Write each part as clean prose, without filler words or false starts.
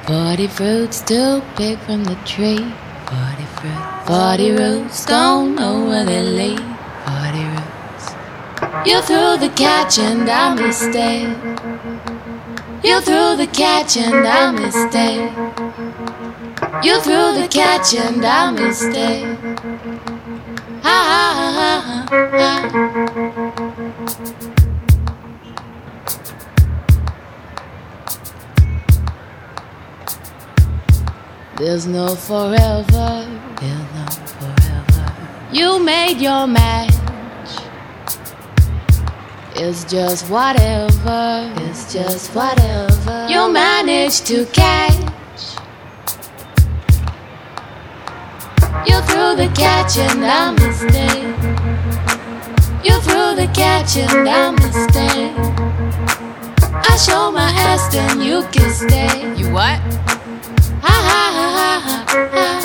40 fruits to pick from the tree. 40 fruits. 40 roots, don't know where they lead. 40 roots. You threw the catch and I mistake. You threw the catch and I mistake. You threw the catch and I mistake. Ha ha ha ha ha. There's no forever, there's no forever. You made your match. It's just whatever, it's just whatever. You managed to catch. You threw the catch and I mistake. You threw the catch and I mistake. I show my ass, then you can stay. You what? Ha ha ha ha ha.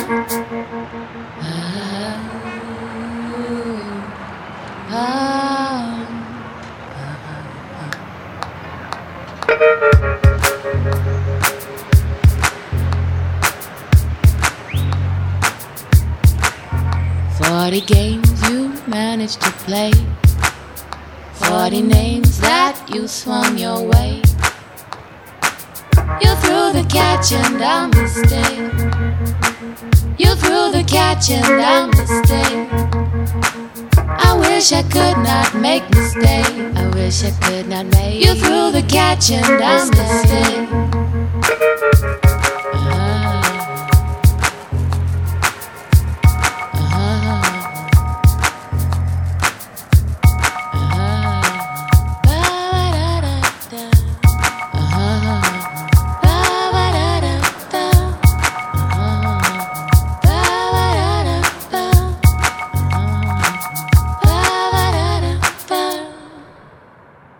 Forty games you managed to play. 40 names that you swung your way. You threw the catch and I mistake. You threw the catch and I mistake. I wish I could not make mistake. I wish I could not make. You threw the catch and I mistake.